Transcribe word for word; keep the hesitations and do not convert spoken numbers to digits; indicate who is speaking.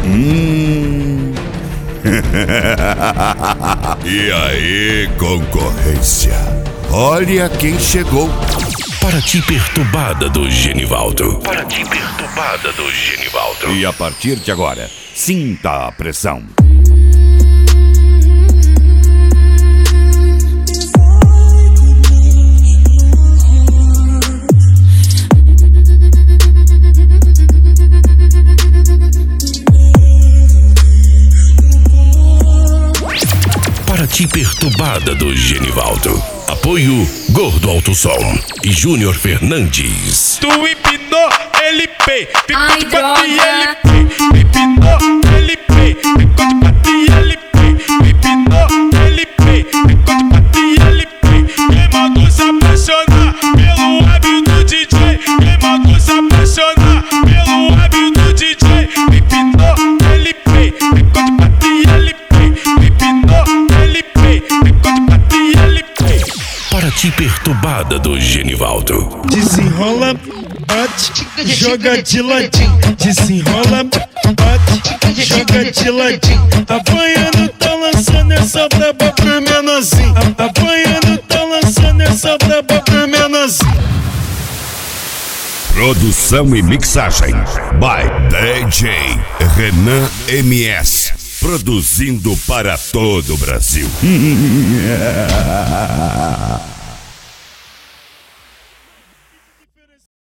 Speaker 1: Hum. E aí, concorrência? Olha quem chegou.
Speaker 2: Paraty Perturbada do Genivaldo. Paraty Perturbada do Genivaldo.
Speaker 1: E a partir de agora, sinta a pressão.
Speaker 2: Paraty Perturbada do Genivaldo. Apoio Gordo Alto Som e Júnior Fernandes.
Speaker 3: Tu empinou, ele pei.
Speaker 4: Ai,
Speaker 3: Ficou de
Speaker 4: droga.
Speaker 3: papi, ele pei. Empinou, ele pei. Ficou de papi, ele pei. Empinou, ele pei. Ficou de papi, ele pei. Quem mandou se apaixonar pelo hábito do D J? Quem mandou se apaixonar pelo hábito do D J? Empinou, ele pei. Ficou de papi, ele pei. Empinou, ele pei. Ficou de papi, ele pei.
Speaker 2: Paraty Perturbada do Genivaldo.
Speaker 3: Desenrola, bate, joga de ladinho. Desenrola, bate, joga de ladinho. Apanhando, tá lançando essa braba pro menorzinho. Apanhando, tá lançando essa braba pro menorzinho.
Speaker 1: Produção e mixagem by D J Renan M S. Produzindo para todo o Brasil.